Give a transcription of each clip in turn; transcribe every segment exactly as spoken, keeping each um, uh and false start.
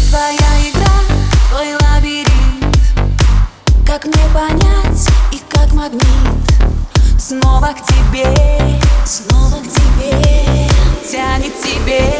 твоя игра, твой лабиринт. Как мне понять и как магнит снова к тебе, снова к тебе тянет тебе.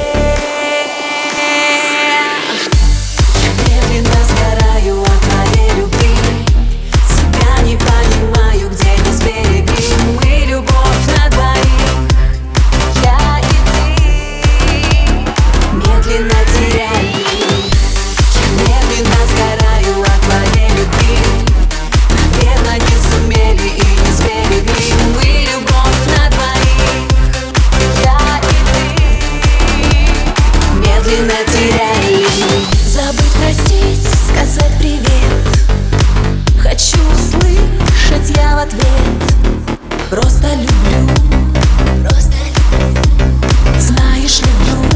Забыть, простить, сказать привет. Хочу услышать я в ответ. Просто люблю, просто люблю. Знаешь, люблю.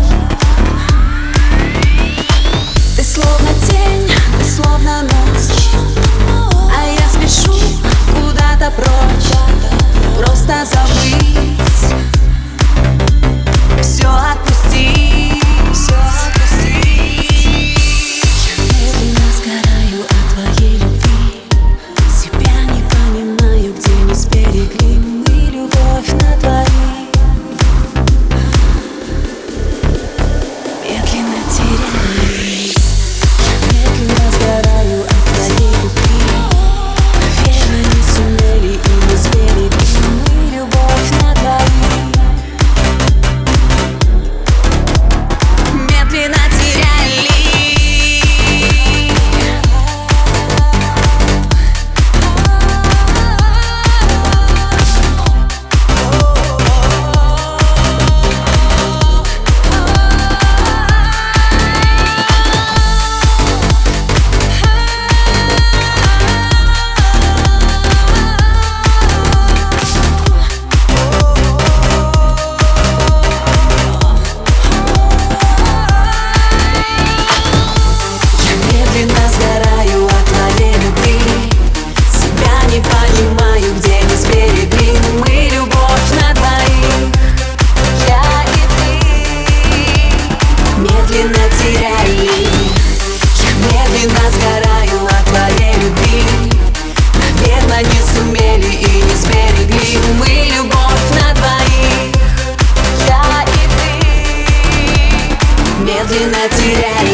Ты словно тень, ты словно ночь, а я спешу куда-то прочь. Просто забыть, все отпусти, все отпусти. Медленно сгораю от твоей любви. Себя не понимаю, где мы сберегли мы любовь на двоих. Медленно теряю, медленно сгораю от твоей любви. Наверное, не сумели и не сберегли мы любовь на двоих. Медленно теряли. Медленно теряли. Я медленно сгораю от твоей любви. Наверное, не сумели и не сберегли мы любовь на двоих. Я и ты медленно теряли.